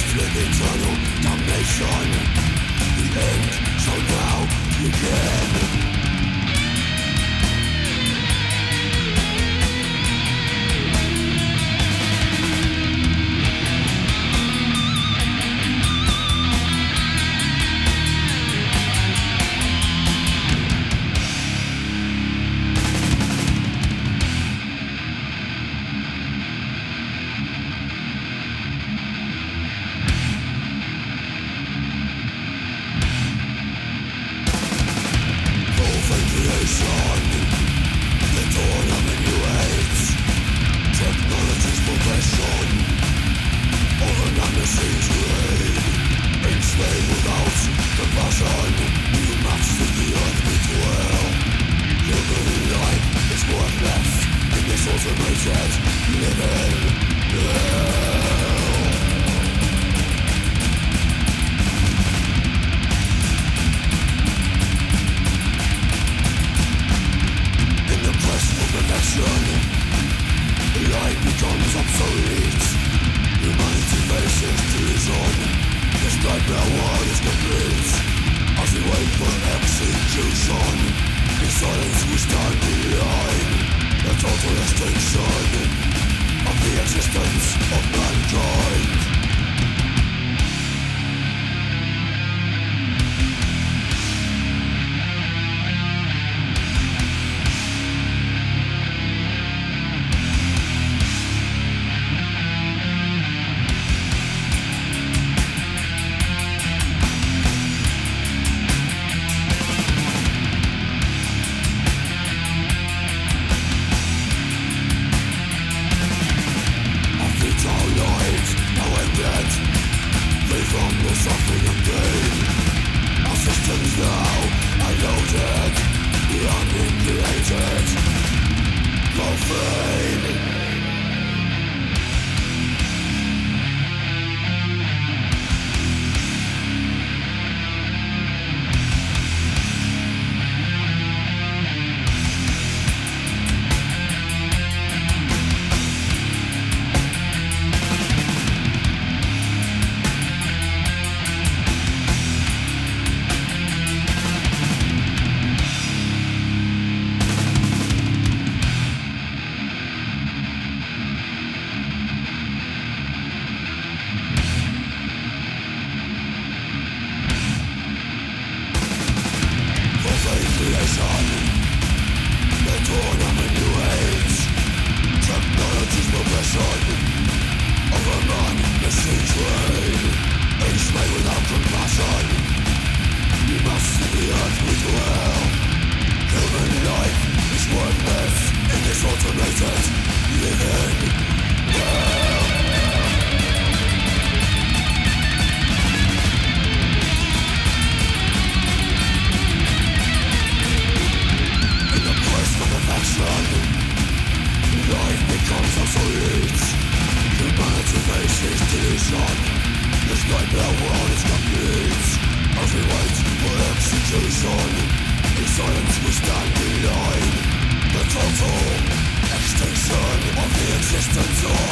with eternal damnation. The end shall now begin. Life becomes obsolete. Humanity faces treason. This nightmare war is complete. As we wait for execution, in silence we stand behind the total extinction of the existence of mankind. From the suffering and pain, our systems now are loaded, unregulated, profane. The dawn of a new age. Technology's progression over man, machine's reign. Age made without compassion. We must see the earth we dwell. Human life is worthless in this automated living world. Life becomes obsolete. Humanity faces delusion. This nightmare world is complete. As we wait for execution, in silence we stand behind the total extinction of the existence of